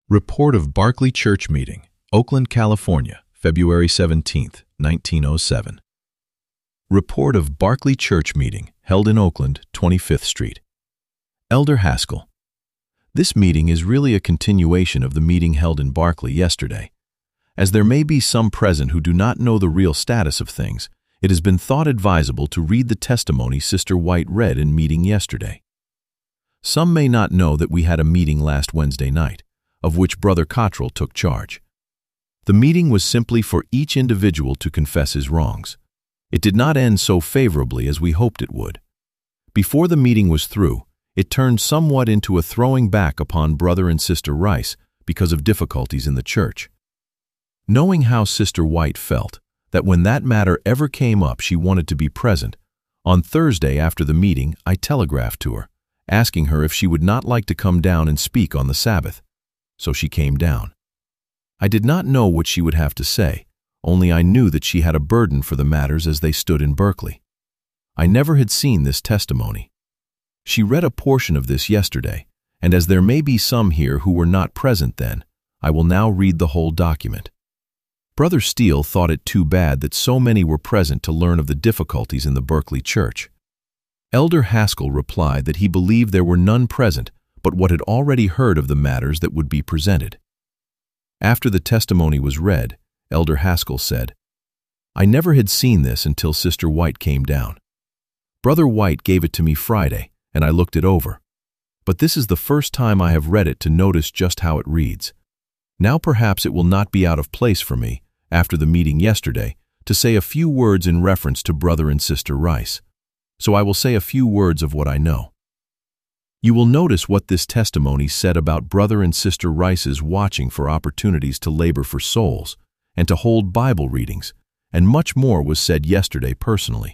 Report of Barclay Church Meeting, Oakland, California, February 17, 1907. Report of Barclay Church Meeting, held in Oakland, 25th Street. Elder Haskell. This meeting is really a continuation of the meeting held in Barclay yesterday. As there may be some present who do not know the real status of things, it has been thought advisable to read the testimony Sister White read in meeting yesterday. Some may not know that we had a meeting last Wednesday night, of which Brother Cottrell took charge. The meeting was simply for each individual to confess his wrongs. It did not end so favorably as we hoped it would. Before the meeting was through, it turned somewhat into a throwing back upon Brother and Sister Rice because of difficulties in the church. Knowing how Sister White felt, that when that matter ever came up she wanted to be present, on Thursday after the meeting I telegraphed to her, asking her if she would not like to come down and speak on the Sabbath. So she came down. I did not know what she would have to say, only I knew that she had a burden for the matters as they stood in Berkeley. I never had seen this testimony. She read a portion of this yesterday, and as there may be some here who were not present then, I will now read the whole document. Brother Steele thought it too bad that so many were present to learn of the difficulties in the Berkeley church. Elder Haskell replied that he believed there were none present but what had already heard of the matters that would be presented. After the testimony was read, Elder Haskell said, "I never had seen this until Sister White came down. Brother White gave it to me Friday, and I looked it over. But this is the first time I have read it to notice just how it reads. Now perhaps it will not be out of place for me, after the meeting yesterday, to say a few words in reference to Brother and Sister Rice. So I will say a few words of what I know. You will notice what this testimony said about Brother and Sister Rice's watching for opportunities to labor for souls and to hold Bible readings, and much more was said yesterday personally.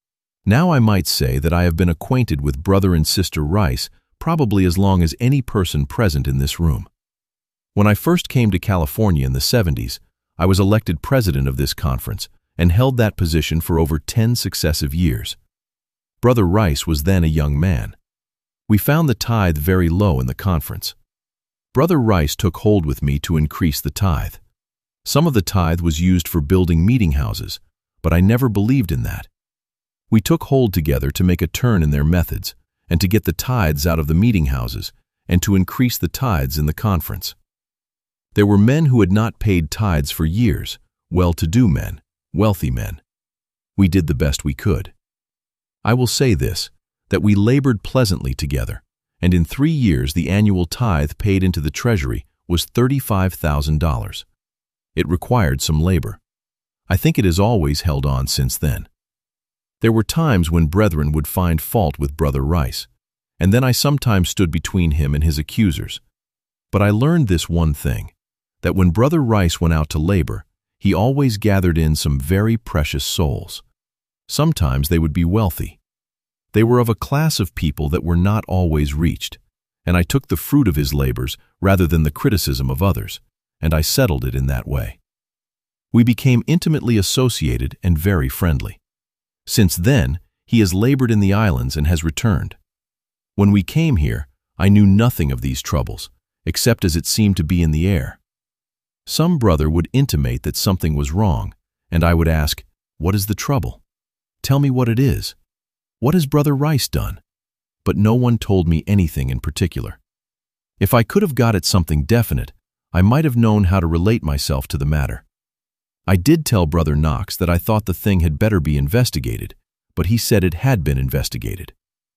Now I might say that I have been acquainted with Brother and Sister Rice probably as long as any person present in this room. When I first came to California in the 70s, I was elected president of this conference and held that position for over 10 successive years. Brother Rice was then a young man. We found the tithe very low in the conference. Brother Rice took hold with me to increase the tithe. Some of the tithe was used for building meeting houses, but I never believed in that. We took hold together to make a turn in their methods and to get the tithes out of the meeting houses and to increase the tithes in the conference. There were men who had not paid tithes for years, well-to-do men, wealthy men. We did the best we could. I will say this, that we labored pleasantly together, and in 3 years the annual tithe paid into the treasury was $35,000. It required some labor. I think it has always held on since then. There were times when brethren would find fault with Brother Rice, and then I sometimes stood between him and his accusers. But I learned this one thing, that when Brother Rice went out to labor, he always gathered in some very precious souls. Sometimes they would be wealthy. They were of a class of people that were not always reached, and I took the fruit of his labors rather than the criticism of others, and I settled it in that way. We became intimately associated and very friendly. Since then, he has labored in the islands and has returned. When we came here, I knew nothing of these troubles, except as it seemed to be in the air. Some brother would intimate that something was wrong, and I would ask, "What is the trouble? Tell me what it is. What has Brother Rice done?" But no one told me anything in particular. If I could have got at something definite, I might have known how to relate myself to the matter. I did tell Brother Knox that I thought the thing had better be investigated, but he said it had been investigated.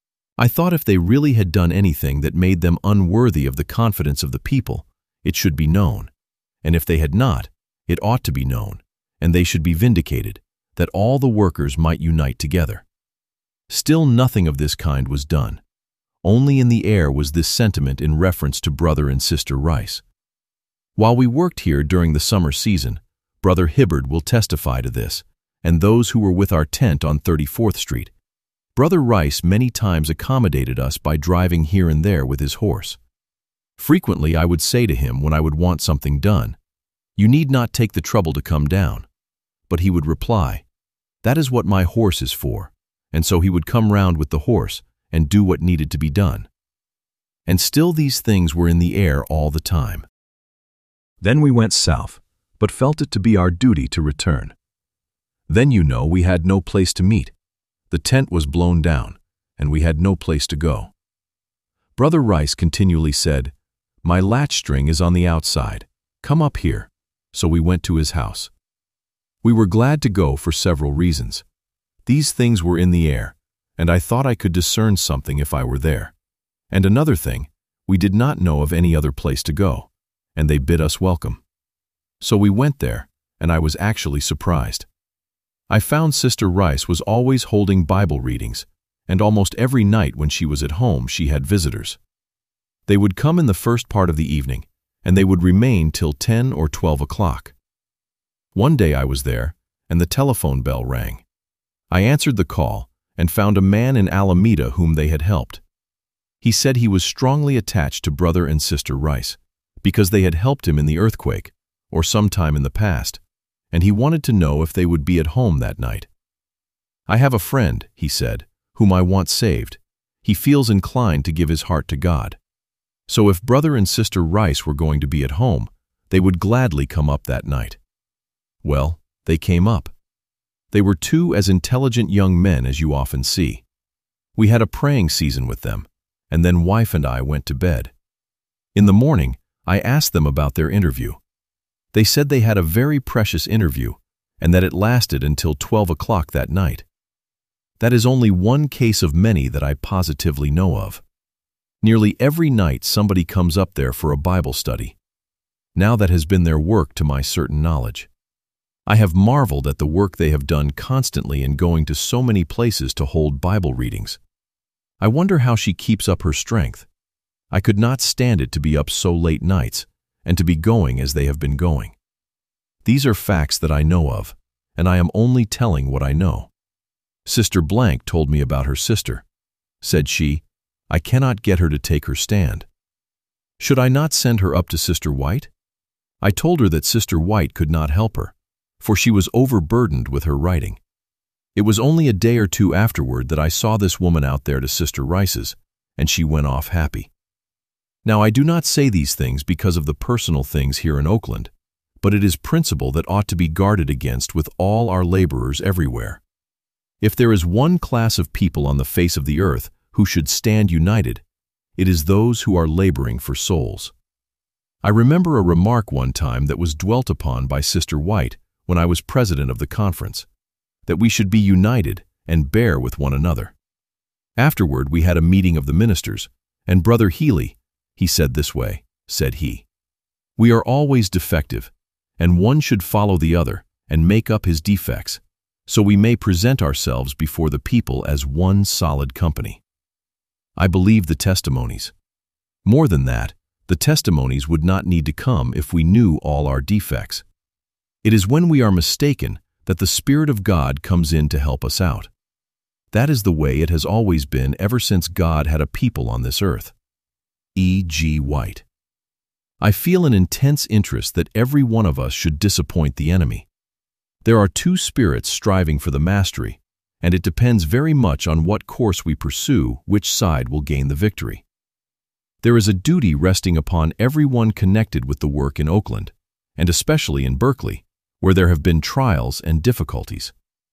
I thought if they really had done anything that made them unworthy of the confidence of the people, it should be known, and if they had not, it ought to be known, and they should be vindicated, that all the workers might unite together. Still nothing of this kind was done. Only in the air was this sentiment in reference to Brother and Sister Rice. While we worked here during the summer season, Brother Hibbard will testify to this, and those who were with our tent on 34th Street. Brother Rice many times accommodated us by driving here and there with his horse. Frequently I would say to him when I would want something done, "You need not take the trouble to come down." But he would reply, "That is what my horse is for," and so he would come round with the horse and do what needed to be done. And still these things were in the air all the time. Then we went south, but felt it to be our duty to return. Then we had no place to meet. The tent was blown down, and we had no place to go. Brother Rice continually said, "My latch string is on the outside. Come up here." So we went to his house. We were glad to go for several reasons. These things were in the air, and I thought I could discern something if I were there. And another thing, we did not know of any other place to go, and they bid us welcome. So we went there, and I was actually surprised. I found Sister Rice was always holding Bible readings, and almost every night when she was at home she had visitors. They would come in the first part of the evening, and they would remain till 10 or 12 o'clock. One day I was there, and the telephone bell rang. I answered the call and found a man in Alameda whom they had helped. He said he was strongly attached to Brother and Sister Rice, because they had helped him in the earthquake, or some time in the past, and he wanted to know if they would be at home that night. "I have a friend," he said, "whom I want saved. He feels inclined to give his heart to God. So if Brother and Sister Rice were going to be at home, they would gladly come up that night." Well, they came up. They were two as intelligent young men as you often see. We had a praying season with them, and then wife and I went to bed. In the morning, I asked them about their interview. They said they had a very precious interview, and that it lasted until 12 o'clock that night. That is only one case of many that I positively know of. Nearly every night somebody comes up there for a Bible study. Now that has been their work to my certain knowledge. I have marveled at the work they have done constantly in going to so many places to hold Bible readings. I wonder how she keeps up her strength. I could not stand it to be up so late nights, and to be going as they have been going. These are facts that I know of, and I am only telling what I know. Sister Blank told me about her sister. Said she, "I cannot get her to take her stand." Should I not send her up to Sister White? I told her that Sister White could not help her, for she was overburdened with her writing. It was only a day or two afterward that I saw this woman out there to Sister Rice's, and she went off happy. Now, I do not say these things because of the personal things here in Oakland, but it is principle that ought to be guarded against with all our laborers everywhere. If there is one class of people on the face of the earth who should stand united, it is those who are laboring for souls. I remember a remark one time that was dwelt upon by Sister White when I was president of the conference, that we should be united and bear with one another. Afterward, we had a meeting of the ministers, and Brother Healy, he said this way, said he, "We are always defective, and one should follow the other and make up his defects, so we may present ourselves before the people as one solid company." I believe the testimonies. More than that, the testimonies would not need to come if we knew all our defects. It is when we are mistaken that the Spirit of God comes in to help us out. That is the way it has always been ever since God had a people on this earth. E. G. White. I feel an intense interest that every one of us should disappoint the enemy. There are two spirits striving for the mastery, and it depends very much on what course we pursue which side will gain the victory. There is a duty resting upon everyone connected with the work in Oakland, and especially in Berkeley, where there have been trials and difficulties.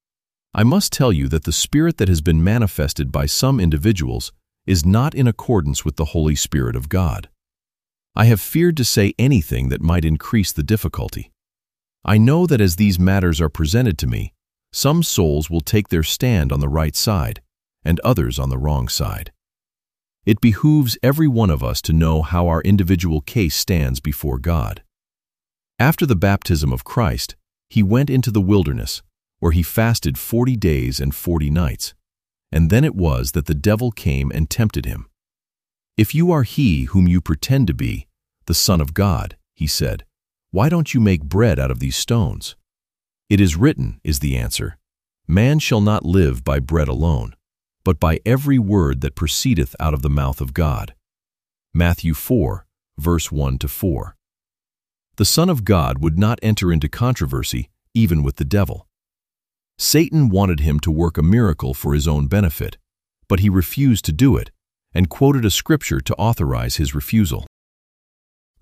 I must tell you that the spirit that has been manifested by some individuals is not in accordance with the Holy Spirit of God. I have feared to say anything that might increase the difficulty. I know that as these matters are presented to me, some souls will take their stand on the right side, and others on the wrong side. It behooves every one of us to know how our individual case stands before God. After the baptism of Christ, he went into the wilderness, where he fasted 40 days and 40 nights, and then it was that the devil came and tempted him. "If you are he whom you pretend to be, the Son of God," he said, "why don't you make bread out of these stones?" "It is written," is the answer, "Man shall not live by bread alone, but by every word that proceedeth out of the mouth of God." Matthew 4, verse 1-4. The Son of God would not enter into controversy even with the devil. Satan wanted him to work a miracle for his own benefit, but he refused to do it and quoted a scripture to authorize his refusal.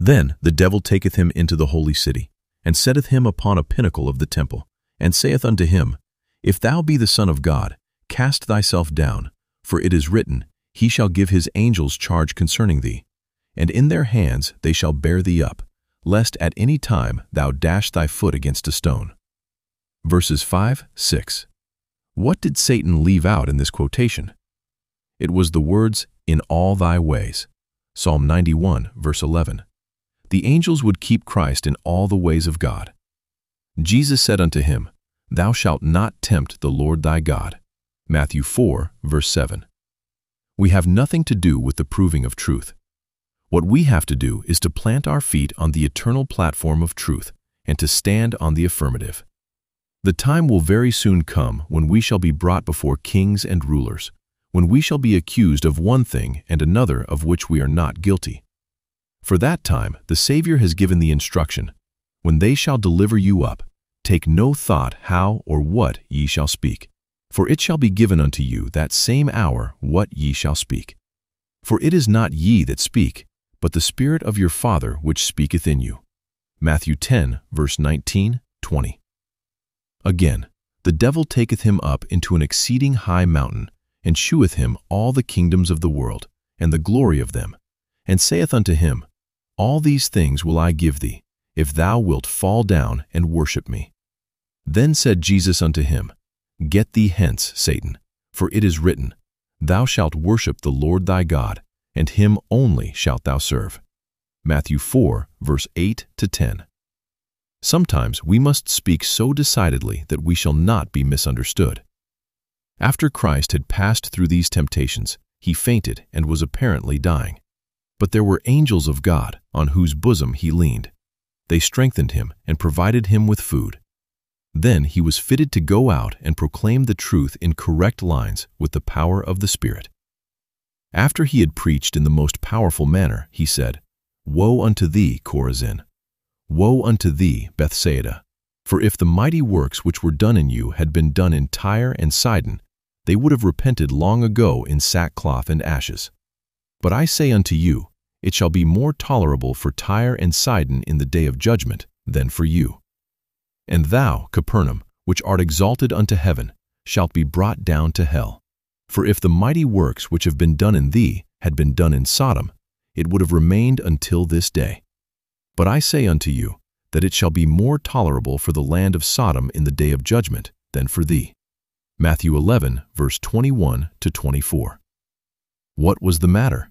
Then the devil taketh him into the holy city, and setteth him upon a pinnacle of the temple, and saith unto him, If thou be the Son of God, cast thyself down, for it is written, He shall give his angels charge concerning thee, and in their hands they shall bear thee up, lest at any time thou dash thy foot against a stone. Verses 5, 6. What did Satan leave out in this quotation? It was the words, in all thy ways. Psalm 91, verse 11. The angels would keep Christ in all the ways of God. Jesus said unto him, Thou shalt not tempt the Lord thy God. Matthew 4, verse 7. We have nothing to do with the proving of truth. What we have to do is to plant our feet on the eternal platform of truth and to stand on the affirmative. The time will very soon come when we shall be brought before kings and rulers, when we shall be accused of one thing and another of which we are not guilty. For that time the Savior has given the instruction, When they shall deliver you up, take no thought how or what ye shall speak, for it shall be given unto you that same hour what ye shall speak. For it is not ye that speak, but the Spirit of your Father which speaketh in you. Matthew 10, verse 19, 20. Again, the devil taketh him up into an exceeding high mountain, and sheweth him all the kingdoms of the world, and the glory of them, and saith unto him, All these things will I give thee, if thou wilt fall down and worship me. Then said Jesus unto him, Get thee hence, Satan, for it is written, Thou shalt worship the Lord thy God, and him only shalt thou serve. Matthew 4, verse 8 to 10. Sometimes we must speak so decidedly that we shall not be misunderstood. After Christ had passed through these temptations, he fainted and was apparently dying. But there were angels of God on whose bosom he leaned. They strengthened him and provided him with food. Then he was fitted to go out and proclaim the truth in correct lines with the power of the Spirit. After he had preached in the most powerful manner, he said, Woe unto thee, Chorazin! Woe unto thee, Bethsaida! For if the mighty works which were done in you had been done in Tyre and Sidon, they would have repented long ago in sackcloth and ashes. But I say unto you, it shall be more tolerable for Tyre and Sidon in the day of judgment than for you. And thou, Capernaum, which art exalted unto heaven, shalt be brought down to hell. For if the mighty works which have been done in thee had been done in Sodom, it would have remained until this day. But I say unto you, that it shall be more tolerable for the land of Sodom in the day of judgment than for thee. Matthew 11, verse 21 to 24. What was the matter?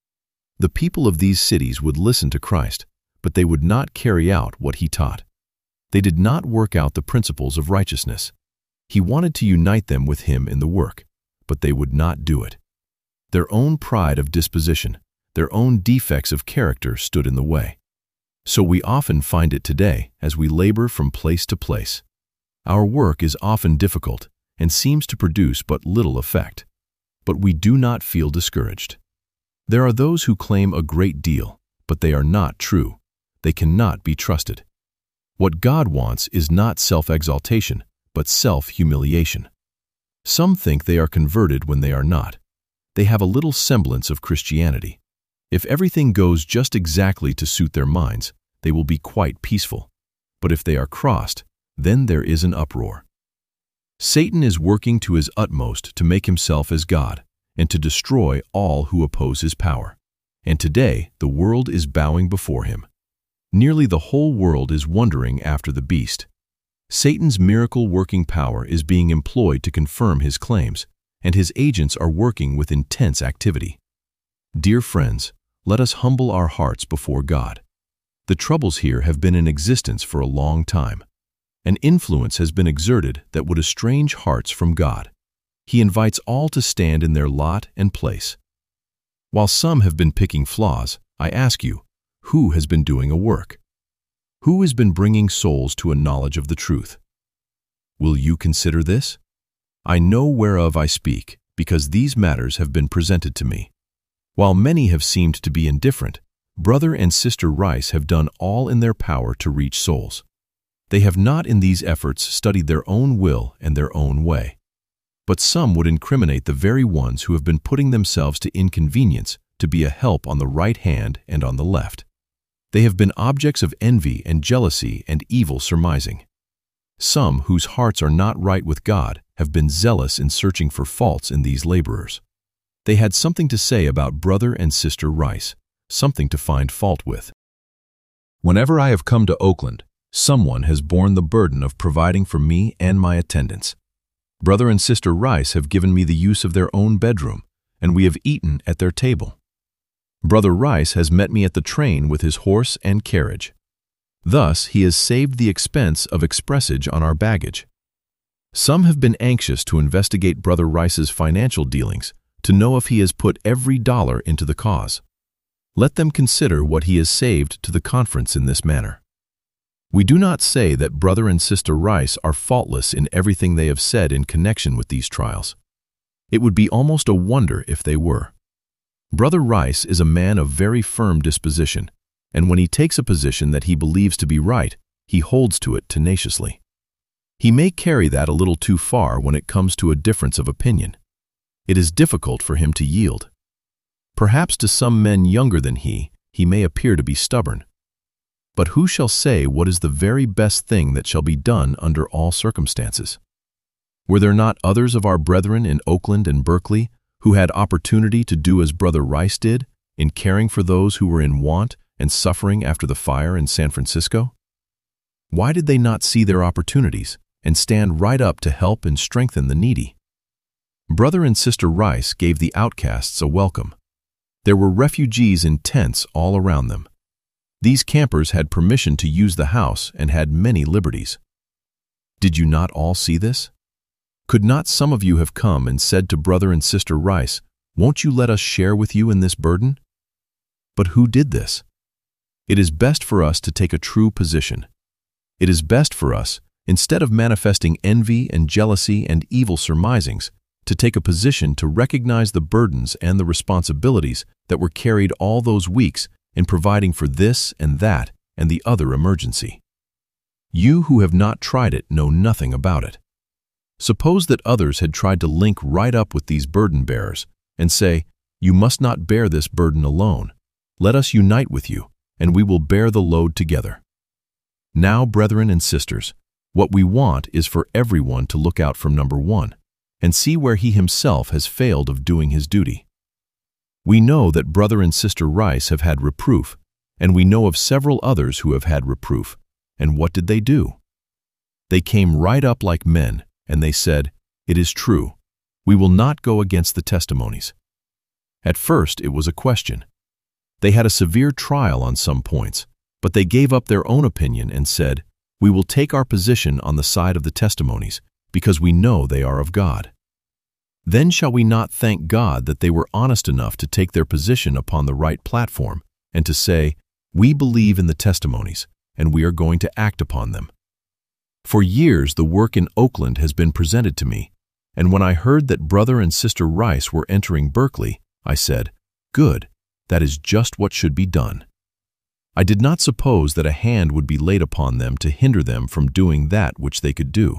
The people of these cities would listen to Christ, but they would not carry out what he taught. They did not work out the principles of righteousness. He wanted to unite them with him in the work, but they would not do it. Their own pride of disposition, their own defects of character stood in the way. So we often find it today as we labor from place to place. Our work is often difficult and seems to produce but little effect. But we do not feel discouraged. There are those who claim a great deal, but they are not true. They cannot be trusted. What God wants is not self-exaltation, but self-humiliation. Some think they are converted when they are not. They have a little semblance of Christianity. If everything goes just exactly to suit their minds, they will be quite peaceful. But if they are crossed, then there is an uproar. Satan is working to his utmost to make himself as God and to destroy all who oppose his power. And today the world is bowing before him. Nearly the whole world is wondering after the beast. Satan's miracle-working power is being employed to confirm his claims, and his agents are working with intense activity. Dear friends, let us humble our hearts before God. The troubles here have been in existence for a long time. An influence has been exerted that would estrange hearts from God. He invites all to stand in their lot and place. While some have been picking flaws, I ask you, who has been doing a work? Who has been bringing souls to a knowledge of the truth? Will you consider this? I know whereof I speak, because these matters have been presented to me. While many have seemed to be indifferent, Brother and Sister Rice have done all in their power to reach souls. They have not in these efforts studied their own will and their own way. But some would incriminate the very ones who have been putting themselves to inconvenience to be a help on the right hand and on the left. They have been objects of envy and jealousy and evil surmising. Some whose hearts are not right with God have been zealous in searching for faults in these laborers. They had something to say about Brother and Sister Rice, something to find fault with. Whenever I have come to Oakland, someone has borne the burden of providing for me and my attendants. Brother and Sister Rice have given me the use of their own bedroom, and we have eaten at their table. Brother Rice has met me at the train with his horse and carriage. Thus, he has saved the expense of expressage on our baggage. Some have been anxious to investigate Brother Rice's financial dealings to know if he has put every dollar into the cause. Let them consider what he has saved to the conference in this manner. We do not say that Brother and Sister Rice are faultless in everything they have said in connection with these trials. It would be almost a wonder if they were. Brother Rice is a man of very firm disposition, and when he takes a position that he believes to be right, he holds to it tenaciously. He may carry that a little too far when it comes to a difference of opinion. It is difficult for him to yield. Perhaps to some men younger than he may appear to be stubborn. But who shall say what is the very best thing that shall be done under all circumstances? Were there not others of our brethren in Oakland and Berkeley who had opportunity to do as Brother Rice did in caring for those who were in want and suffering after the fire in San Francisco? Why did they not see their opportunities and stand right up to help and strengthen the needy? Brother and Sister Rice gave the outcasts a welcome. There were refugees in tents all around them. These campers had permission to use the house and had many liberties. Did you not all see this? Could not some of you have come and said to Brother and Sister Rice, "Won't you let us share with you in this burden?" But who did this? It is best for us to take a true position. It is best for us, instead of manifesting envy and jealousy and evil surmisings, to take a position to recognize the burdens and the responsibilities that were carried all those weeks in providing for this and that and the other emergency. You who have not tried it know nothing about it. Suppose that others had tried to link right up with these burden bearers and say, "You must not bear this burden alone. Let us unite with you, and we will bear the load together." Now, brethren and sisters, what we want is for everyone to look out from number one and see where he himself has failed of doing his duty. We know that Brother and Sister Rice have had reproof, and we know of several others who have had reproof. And what did they do? They came right up like men, and they said, "It is true. We will not go against the testimonies." At first it was a question. They had a severe trial on some points, but they gave up their own opinion and said, "We will take our position on the side of the testimonies, because we know they are of God." Then shall we not thank God that they were honest enough to take their position upon the right platform and to say, "We believe in the testimonies, and we are going to act upon them." For years the work in Oakland has been presented to me, and when I heard that Brother and Sister Rice were entering Berkeley, I said, "Good, that is just what should be done." I did not suppose that a hand would be laid upon them to hinder them from doing that which they could do.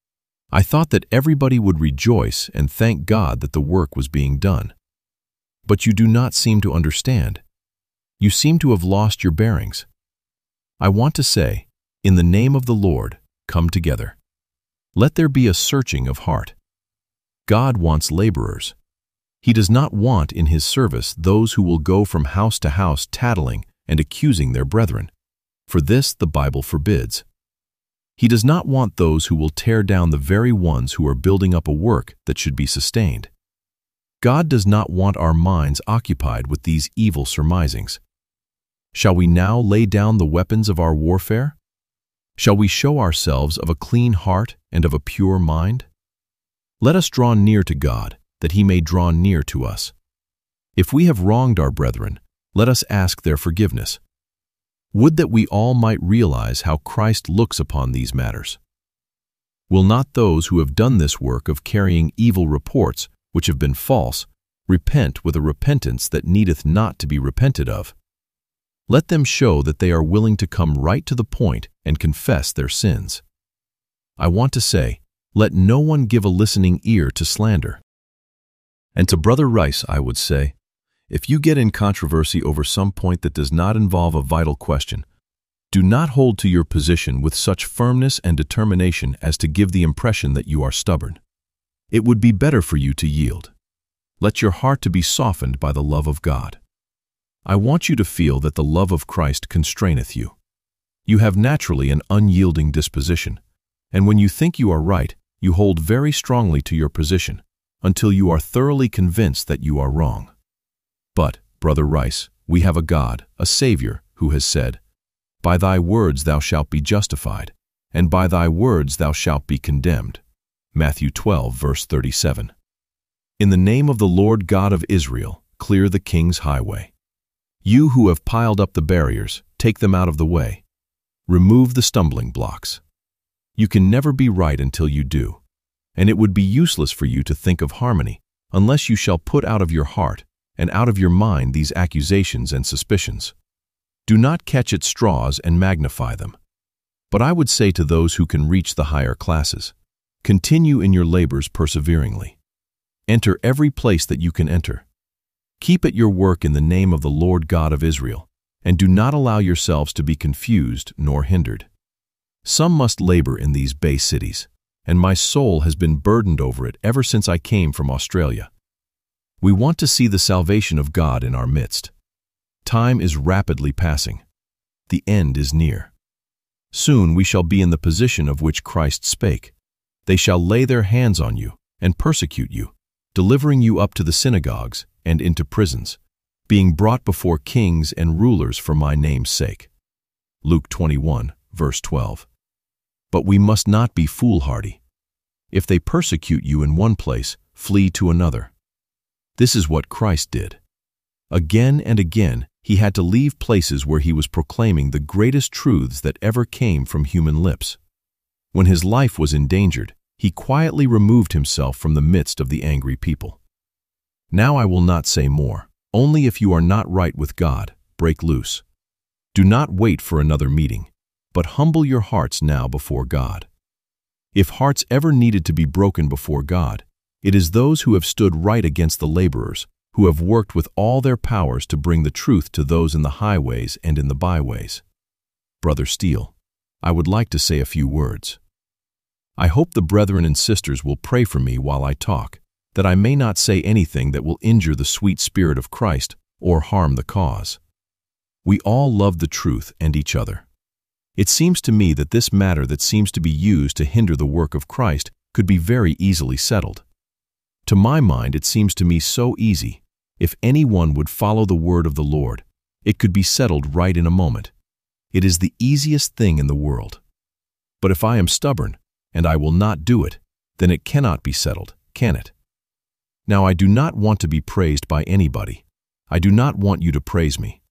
I thought that everybody would rejoice and thank God that the work was being done. But you do not seem to understand. You seem to have lost your bearings. I want to say, in the name of the Lord, come together. Let there be a searching of heart. God wants laborers. He does not want in his service those who will go from house to house tattling and accusing their brethren, for this the Bible forbids. He does not want those who will tear down the very ones who are building up a work that should be sustained. God does not want our minds occupied with these evil surmisings. Shall we now lay down the weapons of our warfare? Shall we show ourselves of a clean heart and of a pure mind? Let us draw near to God, that he may draw near to us. If we have wronged our brethren, let us ask their forgiveness. Would that we all might realize how Christ looks upon these matters. Will not those who have done this work of carrying evil reports, which have been false, repent with a repentance that needeth not to be repented of? Let them show that they are willing to come right to the point and confess their sins. I want to say, let no one give a listening ear to slander. And to Brother Rice I would say, If you get in controversy over some point that does not involve a vital question, do not hold to your position with such firmness and determination as to give the impression that you are stubborn. It would be better for you to yield. Let your heart to be softened by the love of God. I want you to feel that the love of Christ constraineth you. You have naturally an unyielding disposition, and when you think you are right, you hold very strongly to your position until you are thoroughly convinced that you are wrong. But, Brother Rice, we have a God, a Savior, who has said, "By thy words thou shalt be justified, and by thy words thou shalt be condemned." Matthew 12, verse 37. In the name of the Lord God of Israel, clear the king's highway. You who have piled up the barriers, take them out of the way. Remove the stumbling blocks. You can never be right until you do, and it would be useless for you to think of harmony unless you shall put out of your heart and out of your mind these accusations and suspicions. Do not catch at straws and magnify them. But I would say to those who can reach the higher classes, continue in your labors perseveringly. Enter every place that you can enter. Keep at your work in the name of the Lord God of Israel, and do not allow yourselves to be confused nor hindered. Some must labor in these bay cities, and my soul has been burdened over it ever since I came from Australia. We want to see the salvation of God in our midst. Time is rapidly passing. The end is near. Soon we shall be in the position of which Christ spake. They shall lay their hands on you and persecute you, delivering you up to the synagogues and into prisons, being brought before kings and rulers for my name's sake. Luke 21, verse 12. But we must not be foolhardy. If they persecute you in one place, flee to another. This is what Christ did. Again and again, he had to leave places where he was proclaiming the greatest truths that ever came from human lips. When his life was endangered, he quietly removed himself from the midst of the angry people. Now I will not say more. Only if you are not right with God, break loose. Do not wait for another meeting, but humble your hearts now before God. If hearts ever needed to be broken before God, it is those who have stood right against the laborers, who have worked with all their powers to bring the truth to those in the highways and in the byways. Brother Steele, I would like to say a few words. I hope the brethren and sisters will pray for me while I talk, that I may not say anything that will injure the sweet spirit of Christ or harm the cause. We all love the truth and each other. It seems to me that this matter that seems to be used to hinder the work of Christ could be very easily settled. To my mind, it seems to me so easy. If anyone would follow the word of the Lord, it could be settled right in a moment. It is the easiest thing in the world. But if I am stubborn, and I will not do it, then it cannot be settled, can it? Now I do not want to be praised by anybody. I do not want you to praise me.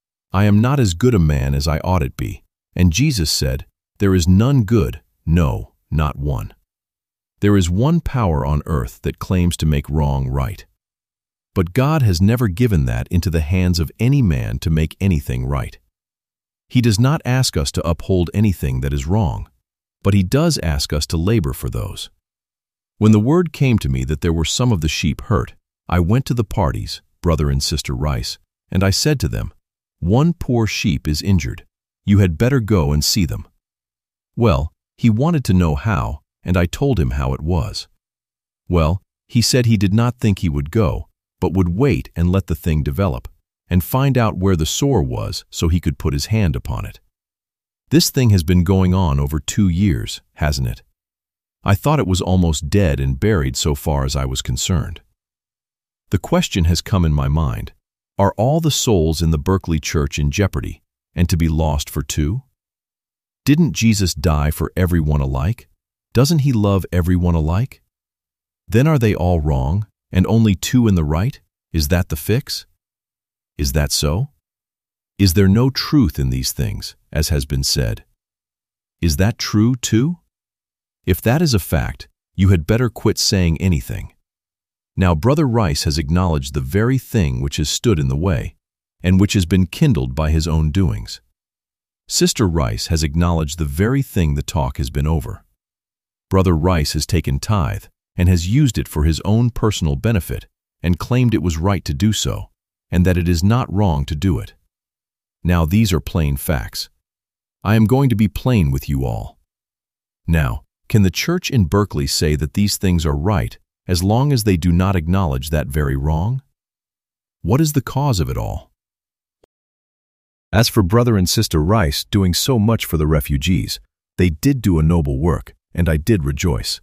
I am not as good a man as I ought to be, and Jesus said, "There is none good, no, not one." There is one power on earth that claims to make wrong right. But God has never given that into the hands of any man to make anything right. He does not ask us to uphold anything that is wrong, but he does ask us to labor for those. When the word came to me that there were some of the sheep hurt, I went to the parties, Brother and Sister Rice, and I said to them, "One poor sheep is injured. You had better go and see them." Well, he wanted to know how, and I told him how it was. Well, he said he did not think he would go, but would wait and let the thing develop, and find out where the sore was so he could put his hand upon it. This thing has been going on over 2 years, hasn't it? I thought it was almost dead and buried so far as I was concerned. The question has come in my mind, are all the souls in the Berkeley Church in jeopardy, and to be lost for 2? Didn't Jesus die for everyone alike? Doesn't he love everyone alike? Then are they all wrong, and only 2 in the right? Is that the fix? Is that so? Is there no truth in these things, as has been said? Is that true too? If that is a fact, you had better quit saying anything. Now Brother Rice has acknowledged the very thing which has stood in the way, and which has been kindled by his own doings. Sister Rice has acknowledged the very thing the talk has been over. Brother Rice has taken tithe and has used it for his own personal benefit and claimed it was right to do so, and that it is not wrong to do it. Now these are plain facts. I am going to be plain with you all. Now, can the church in Berkeley say that these things are right as long as they do not acknowledge that very wrong? What is the cause of it all? As for Brother and Sister Rice doing so much for the refugees, they did do a noble work, and I did rejoice.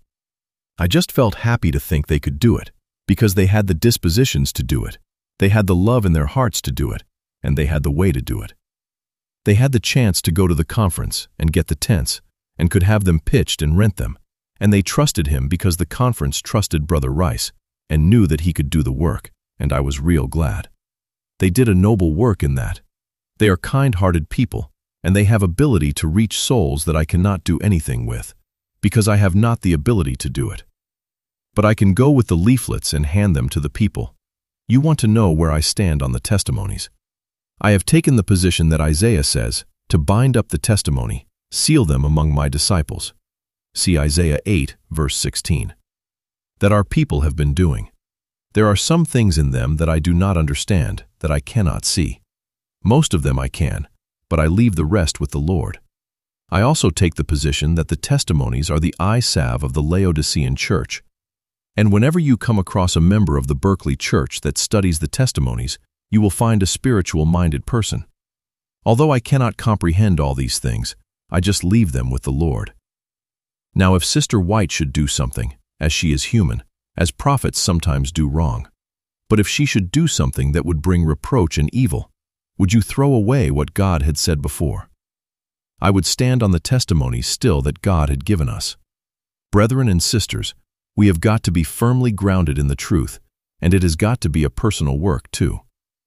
I just felt happy to think they could do it, because they had the dispositions to do it, they had the love in their hearts to do it, and they had the way to do it. They had the chance to go to the conference and get the tents, and could have them pitched and rent them, and they trusted him because the conference trusted Brother Rice and knew that he could do the work, and I was real glad. They did a noble work in that. They are kind-hearted people, and they have ability to reach souls that I cannot do anything with, because I have not the ability to do it. But I can go with the leaflets and hand them to the people. You want to know where I stand on the testimonies. I have taken the position that Isaiah says, to bind up the testimony, seal them among my disciples. See Isaiah 8, verse 16. That our people have been doing. There are some things in them that I do not understand, that I cannot see. Most of them I can, but I leave the rest with the Lord. I also take the position that the testimonies are the eye salve of the Laodicean church. And whenever you come across a member of the Berkeley Church that studies the testimonies, you will find a spiritual-minded person. Although I cannot comprehend all these things, I just leave them with the Lord. Now if Sister White should do something, as she is human, as prophets sometimes do wrong, but if she should do something that would bring reproach and evil, would you throw away what God had said before? I would stand on the testimonies still that God had given us. Brethren and sisters, we have got to be firmly grounded in the truth, and it has got to be a personal work too.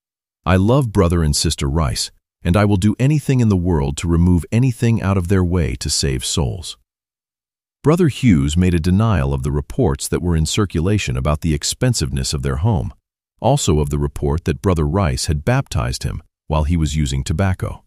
I love Brother and Sister Rice, and I will do anything in the world to remove anything out of their way to save souls. Brother Hughes made a denial of the reports that were in circulation about the expensiveness of their home, also of the report that Brother Rice had baptized him while he was using tobacco.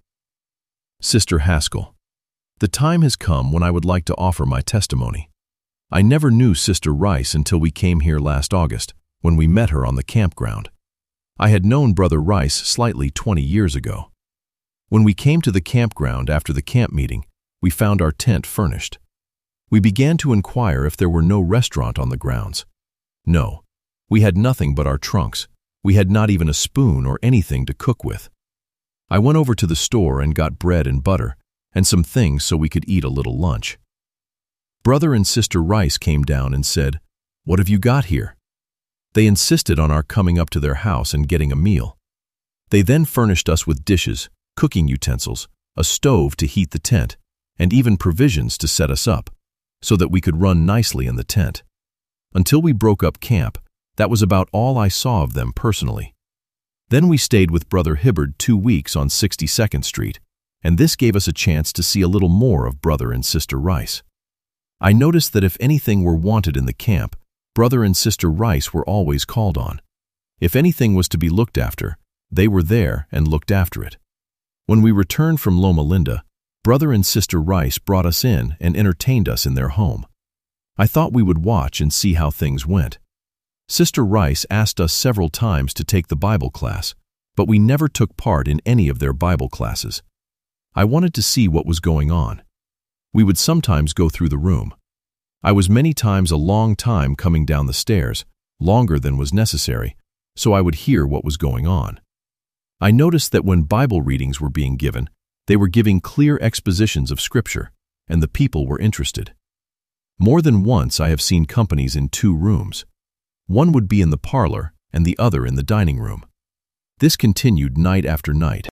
Sister Haskell, the time has come when I would like to offer my testimony. I never knew Sister Rice until we came here last August, when we met her on the campground. I had known Brother Rice slightly 20 years ago. When we came to the campground after the camp meeting, we found our tent furnished. We began to inquire if there were no restaurant on the grounds. No, we had nothing but our trunks. We had not even a spoon or anything to cook with. I went over to the store and got bread and butter and some things so we could eat a little lunch. Brother and Sister Rice came down and said, "What have you got here?" They insisted on our coming up to their house and getting a meal. They then furnished us with dishes, cooking utensils, a stove to heat the tent, and even provisions to set us up, so that we could run nicely in the tent. Until we broke up camp, that was about all I saw of them personally. Then we stayed with Brother Hibbard 2 weeks on 62nd Street, and this gave us a chance to see a little more of Brother and Sister Rice. I noticed that if anything were wanted in the camp, Brother and Sister Rice were always called on. If anything was to be looked after, they were there and looked after it. When we returned from Loma Linda, Brother and Sister Rice brought us in and entertained us in their home. I thought we would watch and see how things went. Sister Rice asked us several times to take the Bible class, but we never took part in any of their Bible classes. I wanted to see what was going on. We would sometimes go through the room. I was many times a long time coming down the stairs, longer than was necessary, so I would hear what was going on. I noticed that when Bible readings were being given, they were giving clear expositions of Scripture, and the people were interested. More than once I have seen companies in 2 rooms. One would be in the parlor and the other in the dining room. This continued night after night.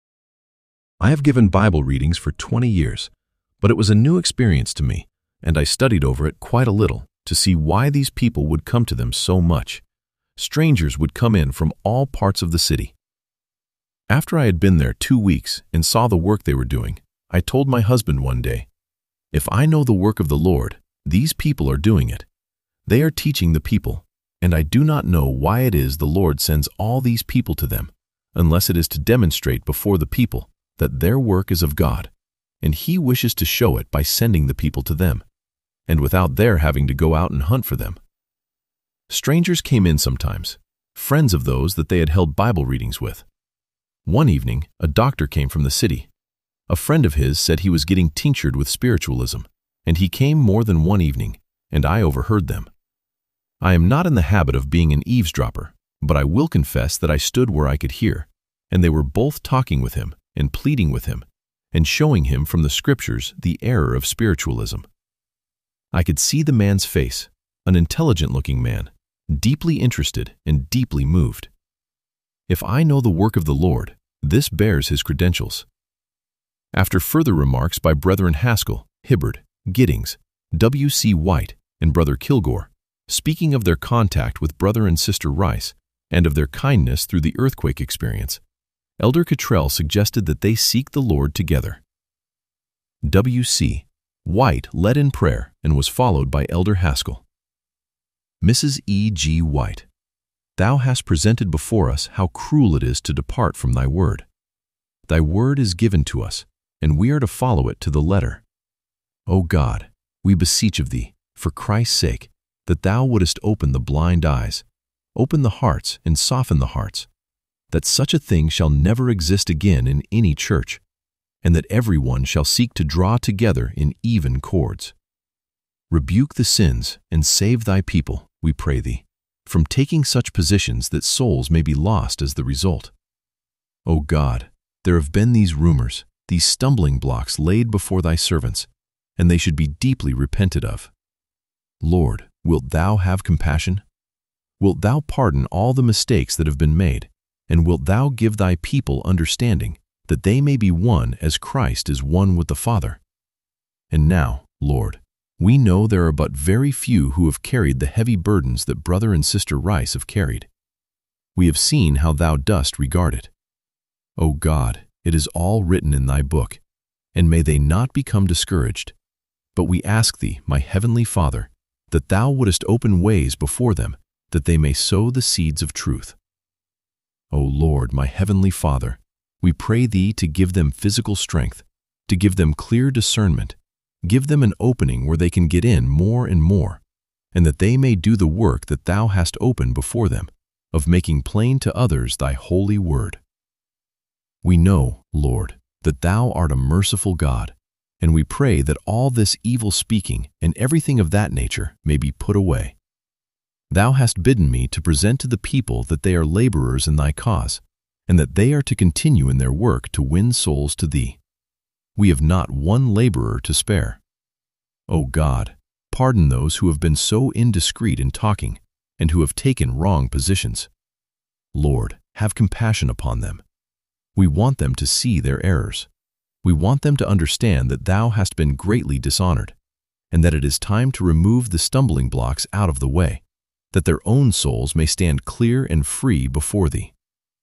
I have given Bible readings for 20 years, but it was a new experience to me, and I studied over it quite a little to see why these people would come to them so much. Strangers would come in from all parts of the city. After I had been there 2 weeks and saw the work they were doing, I told my husband one day, "If I know the work of the Lord, these people are doing it. They are teaching the people, and I do not know why it is the Lord sends all these people to them, unless it is to demonstrate before the people that their work is of God, and He wishes to show it by sending the people to them, and without their having to go out and hunt for them." Strangers came in sometimes, friends of those that they had held Bible readings with. One evening, a doctor came from the city. A friend of his said he was getting tinctured with spiritualism, and he came more than one evening, and I overheard them. I am not in the habit of being an eavesdropper, but I will confess that I stood where I could hear, and they were both talking with him and pleading with him and showing him from the scriptures the error of spiritualism. I could see the man's face, an intelligent-looking man, deeply interested and deeply moved. If I know the work of the Lord, this bears his credentials. After further remarks by Brethren Haskell, Hibbard, Giddings, W.C. White, and Brother Kilgore, speaking of their contact with Brother and Sister Rice and of their kindness through the earthquake experience, Elder Cottrell suggested that they seek the Lord together. W.C. White led in prayer and was followed by Elder Haskell. Mrs. E. G. White, Thou hast presented before us how cruel it is to depart from Thy word. Thy word is given to us, and we are to follow it to the letter. O God, we beseech of Thee, for Christ's sake, that Thou wouldest open the blind eyes, open the hearts and soften the hearts, that such a thing shall never exist again in any church, and that every one shall seek to draw together in even cords. Rebuke the sins and save Thy people, we pray Thee, from taking such positions that souls may be lost as the result. O God, there have been these rumors, these stumbling blocks laid before Thy servants, and they should be deeply repented of. Lord, wilt Thou have compassion? Wilt Thou pardon all the mistakes that have been made, and wilt Thou give Thy people understanding, that they may be one as Christ is one with the Father? And now, Lord, we know there are but very few who have carried the heavy burdens that Brother and Sister Rice have carried. We have seen how Thou dost regard it. O God, it is all written in Thy book, and may they not become discouraged. But we ask Thee, my heavenly Father, that Thou wouldest open ways before them, that they may sow the seeds of truth. O Lord, my heavenly Father, we pray Thee to give them physical strength, to give them clear discernment, give them an opening where they can get in more and more, and that they may do the work that Thou hast opened before them, of making plain to others Thy holy word. We know, Lord, that Thou art a merciful God, and we pray that all this evil speaking and everything of that nature may be put away. Thou hast bidden me to present to the people that they are laborers in Thy cause, and that they are to continue in their work to win souls to Thee. We have not one laborer to spare. O God, pardon those who have been so indiscreet in talking and who have taken wrong positions. Lord, have compassion upon them. We want them to see their errors. We want them to understand that Thou hast been greatly dishonored, and that it is time to remove the stumbling blocks out of the way, that their own souls may stand clear and free before Thee.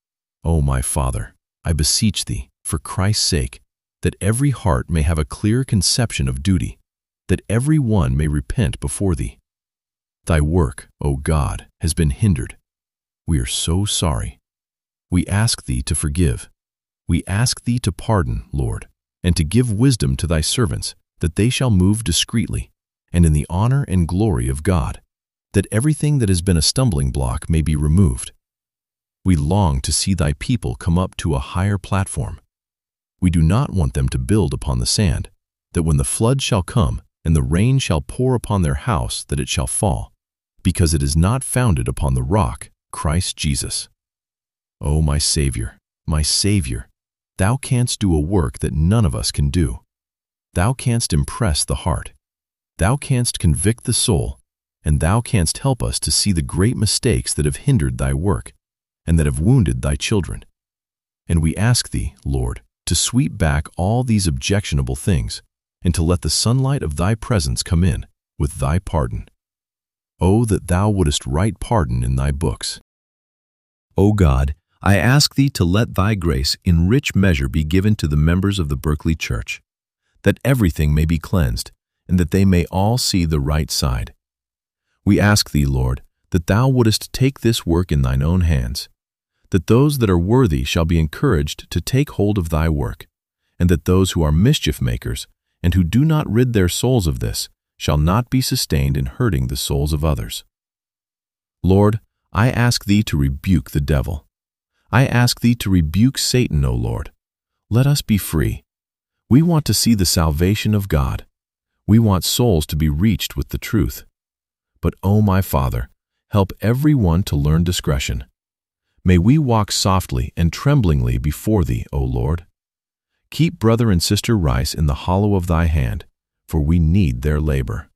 O my Father, I beseech Thee, for Christ's sake, that every heart may have a clear conception of duty, that every one may repent before Thee. Thy work, O God, has been hindered. We are so sorry. We ask Thee to forgive. We ask Thee to pardon, Lord, and to give wisdom to Thy servants, that they shall move discreetly, and in the honor and glory of God, that everything that has been a stumbling block may be removed. We long to see Thy people come up to a higher platform. We do not want them to build upon the sand, that when the flood shall come and the rain shall pour upon their house, that it shall fall, because it is not founded upon the rock, Christ Jesus. O my Savior, Thou canst do a work that none of us can do. Thou canst impress the heart. Thou canst convict the soul, and Thou canst help us to see the great mistakes that have hindered Thy work and that have wounded Thy children. And we ask Thee, Lord, to sweep back all these objectionable things, and to let the sunlight of Thy presence come in with Thy pardon. O that Thou wouldest write pardon in Thy books. O God, I ask Thee to let Thy grace in rich measure be given to the members of the Berkeley Church, that everything may be cleansed, and that they may all see the right side. We ask Thee, Lord, that Thou wouldest take this work in Thine own hands, that those that are worthy shall be encouraged to take hold of Thy work, and that those who are mischief makers and who do not rid their souls of this shall not be sustained in hurting the souls of others. Lord, I ask thee to rebuke the devil. I ask thee to rebuke Satan, O Lord. Let us be free. We want to see the salvation of God. We want souls to be reached with the truth. But, O my Father, help every one to learn discretion. May we walk softly and tremblingly before thee, O Lord. Keep brother and sister Rice in the hollow of thy hand, for we need their labor.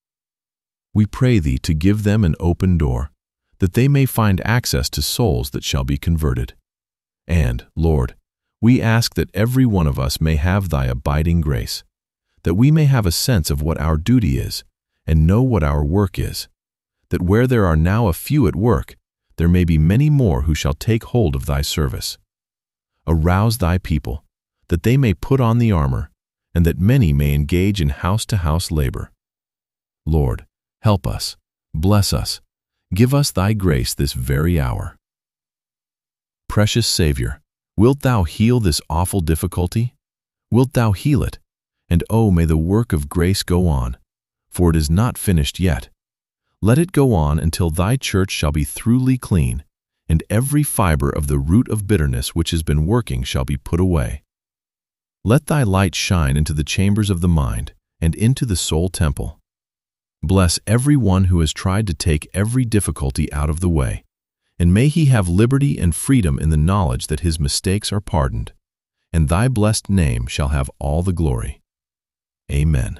We pray thee to give them an open door, that they may find access to souls that shall be converted. And, Lord, we ask that every one of us may have thy abiding grace, that we may have a sense of what our duty is and know what our work is, that where there are now a few at work, there may be many more who shall take hold of thy service. Arouse thy people, that they may put on the armor, and that many may engage in house-to-house labor. Lord, help us, bless us, give us thy grace this very hour. Precious Savior, wilt thou heal this awful difficulty? Wilt thou heal it? And oh, may the work of grace go on, for it is not finished yet. Let it go on until thy church shall be thoroughly clean, and every fiber of the root of bitterness which has been working shall be put away. Let thy light shine into the chambers of the mind and into the soul temple. Bless every one who has tried to take every difficulty out of the way, and may he have liberty and freedom in the knowledge that his mistakes are pardoned, and thy blessed name shall have all the glory. Amen.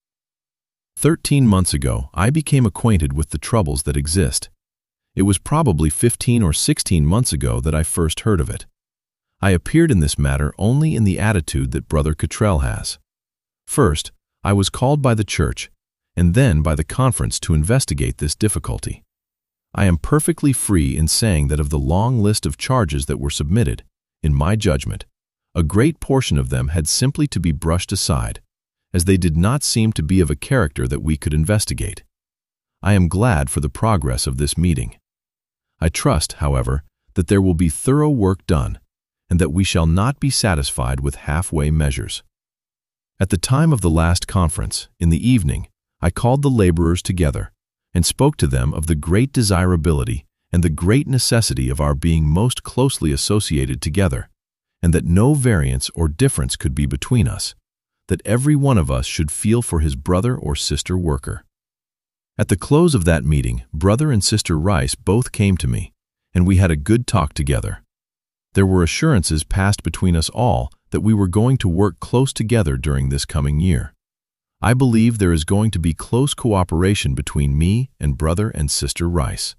13 months ago, I became acquainted with the troubles that exist. It was probably 15 or 16 months ago that I first heard of it. I appeared in this matter only in the attitude that Brother Cottrell has. First, I was called by the church, and then by the conference to investigate this difficulty. I am perfectly free in saying that of the long list of charges that were submitted, in my judgment, a great portion of them had simply to be brushed aside, as they did not seem to be of a character that we could investigate. I am glad for the progress of this meeting. I trust, however, that there will be thorough work done, and that we shall not be satisfied with halfway measures. At the time of the last conference, in the evening, I called the laborers together and spoke to them of the great desirability and the great necessity of our being most closely associated together, and that no variance or difference could be between us, that every one of us should feel for his brother or sister worker. At the close of that meeting, Brother and Sister Rice both came to me, and we had a good talk together. There were assurances passed between us all that we were going to work close together during this coming year. I believe there is going to be close cooperation between me and Brother and Sister Rice.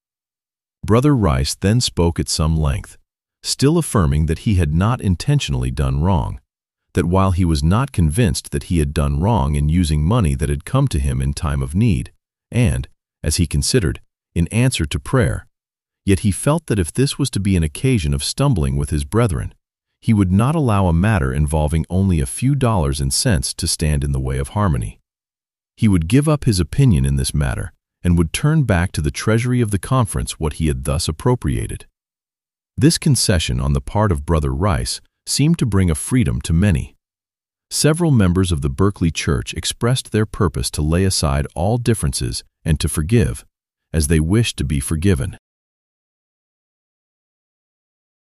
Brother Rice then spoke at some length, still affirming that he had not intentionally done wrong, that while he was not convinced that he had done wrong in using money that had come to him in time of need, and, as he considered, in answer to prayer, yet he felt that if this was to be an occasion of stumbling with his brethren, he would not allow a matter involving only a few dollars and cents to stand in the way of harmony. He would give up his opinion in this matter and would turn back to the treasury of the conference what he had thus appropriated. This concession on the part of Brother Rice seemed to bring a freedom to many. Several members of the Berkeley Church expressed their purpose to lay aside all differences and to forgive, as they wished to be forgiven.